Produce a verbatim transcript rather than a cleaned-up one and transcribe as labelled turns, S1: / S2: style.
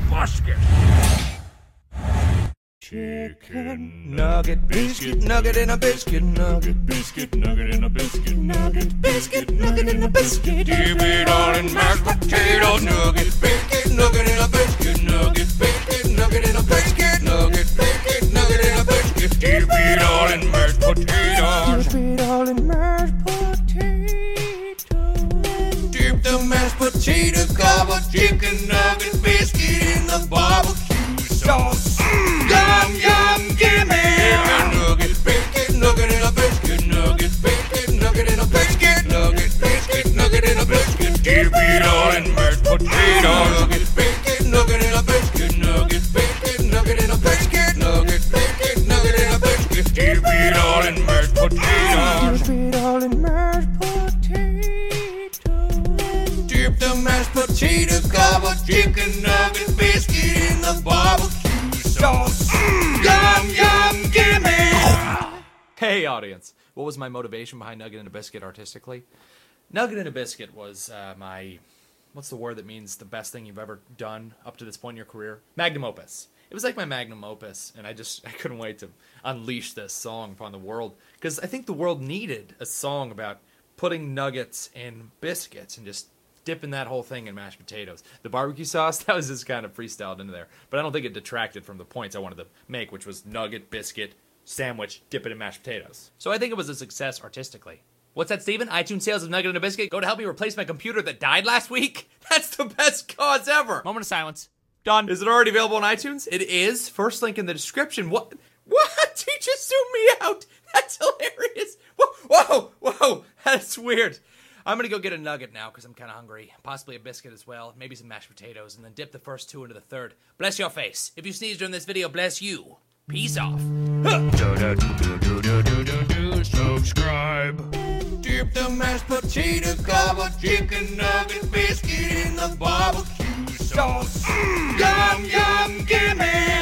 S1: Biscuit. Chicken nugget biscuit, nugget in a biscuit, nugget biscuit, nugget in a biscuit, nugget biscuit, nugget in a biscuit. Dip it all in mashed potatoes, nugget biscuit, nugget in a biscuit, nugget biscuit, nugget in a biscuit, nugget biscuit, nugget in a biscuit. Dip it all in mashed potatoes. Dip it all in mashed potatoes. Dip the mashed potato covered chicken nugget biscuit in the barbecue sauce. Yum, yum, gimme! Nugget, biscuit, nugget in a biscuit, nugget, biscuit, nugget in a biscuit, nugget, biscuit, nugget in a biscuit. Dip it all in mashed potatoes. Nugget, biscuit, nugget in a biscuit, nugget, biscuit, nugget in a biscuit, nugget, biscuit, nugget in a biscuit. Dip it all in mashed potatoes. Dip it all in mashed potatoes. Dip the mashed potato covered chicken nugget biscuit in the barbecue sauce. Yum, yum, gimme!
S2: Hey, audience. What was my motivation behind Nugget in a Biscuit artistically? Nugget in a Biscuit was uh, my... What's the word that means the best thing you've ever done up to this point in your career? Magnum opus. It was like my magnum opus, and I just I couldn't wait to unleash this song upon the world. Because I think the world needed a song about putting nuggets in biscuits and just dipping that whole thing in mashed potatoes. The barbecue sauce, that was just kind of freestyled into there. But I don't think it detracted from the points I wanted to make, which was nugget, biscuit, sandwich, dip it in mashed potatoes. So I think it was a success artistically. What's that, Steven? iTunes sales of Nugget in a Biscuit go to help me replace my computer that died last week? That's the best cause ever! Moment of silence. Done. Is it already available on iTunes? It is. First link in the description. What? What? He just zoomed me out. That's hilarious. Whoa, whoa, whoa. That's weird. I'm going to go get a nugget now because I'm kind of hungry. Possibly a biscuit as well. Maybe some mashed potatoes. And then dip the first two into the third. Bless your face. If you sneeze during this video, bless you. Peace off.
S1: Subscribe. Dip the mashed potato covered chicken nugget biscuit in the barbecue sauce. Yum, yum, gimme!